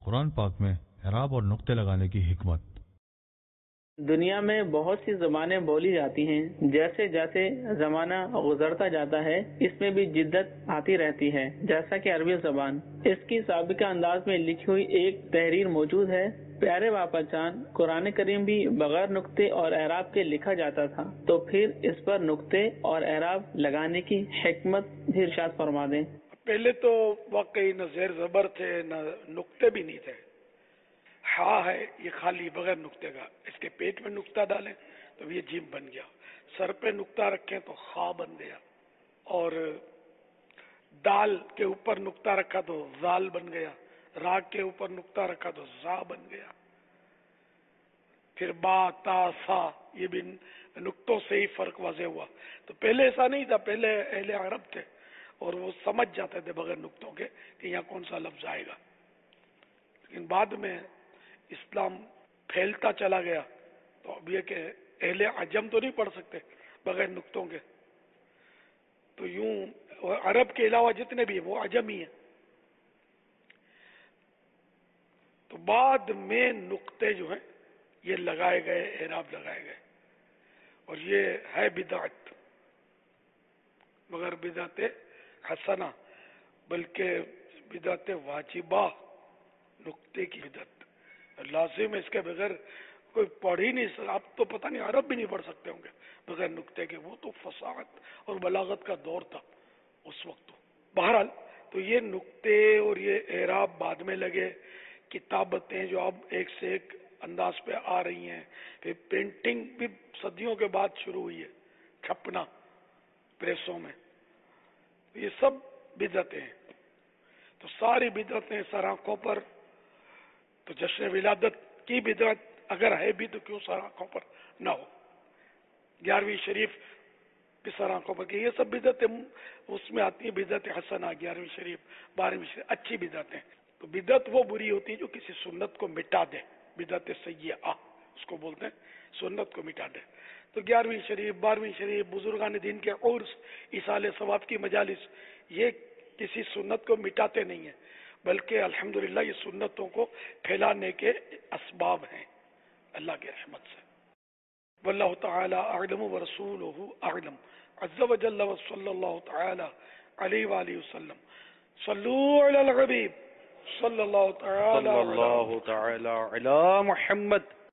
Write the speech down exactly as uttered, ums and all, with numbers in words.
قرآن پاک میں اعراب اور نقطے لگانے کی حکمت۔ دنیا میں بہت سی زبانیں بولی جاتی ہیں، جیسے جیسے زمانہ گزرتا جاتا ہے اس میں بھی جدت آتی رہتی ہے، جیسا کہ عربی زبان۔ اس کی سابقہ انداز میں لکھی ہوئی ایک تحریر موجود ہے۔ پیارے باپا جان، قرآن کریم بھی بغیر نقطے اور اعراب کے لکھا جاتا تھا، تو پھر اس پر نقطے اور اعراب لگانے کی حکمت بھی ارشاد فرما دیں۔ پہلے تو واقعی نہ زیر زبر تھے نہ نقطے بھی نہیں تھے۔ ہاں ہے یہ خالی بغیر نقطے کا، اس کے پیٹ میں نقطہ ڈالیں تو یہ جیم بن گیا، سر پہ نقطہ رکھیں تو خا بن گیا، اور دال کے اوپر نقطہ رکھا تو زال بن گیا، را کے اوپر نقطہ رکھا تو زا بن گیا، پھر با تا سا، یہ بھی نقطوں سے ہی فرق واضح ہوا۔ تو پہلے ایسا نہیں تھا، پہلے اہل عرب تھے اور وہ سمجھ جاتے تھے بغیر نقطوں کے کہ یہاں کون سا لفظ آئے گا، لیکن بعد میں اسلام پھیلتا چلا گیا تو اب یہ کہ اہل عجم تو نہیں پڑھ سکتے بغیر نقطوں کے، تو یوں عرب کے علاوہ جتنے بھی ہیں وہ عجم ہی ہیں۔ تو بعد میں نقطے جو ہیں یہ لگائے گئے، اعراب لگائے گئے، اور یہ ہے بدعت، مگر بدعت حسنہ بلکہ بدعت واجبہ، نقطے کی بدعت لازم ہے، اس کے بغیر کوئی پڑھ ہی نہیں سکتا۔ آپ تو پتہ نہیں عرب بھی نہیں پڑھ سکتے ہوں گے بغیر نقطے کے، وہ تو فصاحت اور بلاغت کا دور تھا اس وقت تو۔ بہرحال تو یہ نقطے اور یہ اعراب بعد میں لگے، کتابتیں جو اب ایک سے ایک انداز پہ آ رہی ہیں، پھر پرنٹنگ بھی صدیوں کے بعد شروع ہوئی ہے، چھپنا پریسوں میں، یہ سب بدعتیں ہیں۔ تو ساری بدعتیں سر آنکھوں پر، تو جشن ولادت کی بدعت اگر ہے بھی تو کیوں سر آنکھوں پر نہ ہو، گیارہویں شریف بھی سر آنکھوں پر، کہ یہ سب بدعتیں اس میں آتی ہیں، بدعت حسنہ، گیارہویں شریف، بارہویں شریف، اچھی بدعتیں۔ تو بدعت وہ بری ہوتی ہے جو کسی سنت کو مٹا دے، بدعت سیئہ اس کو بولتے ہیں، سنت کو مٹا دے۔ تو گیارہویں شریف، بارہویں شریف، بزرگان دین کے عرس، ایصال ثواب کی مجالس، یہ کسی سنت کو مٹاتے نہیں ہیں، بلکہ الحمدللہ یہ سنتوں کو پھیلانے کے اسباب ہیں اللہ کی رحمت سے۔ واللہ تعالی اعلم ورسولہ اعلم عز وجل، وصلی اللہ تعالی علیہ وآلہ وسلم۔ صلو علی الحبیب صلی اللہ تعالی صلی اللہ تعالی علی محمد۔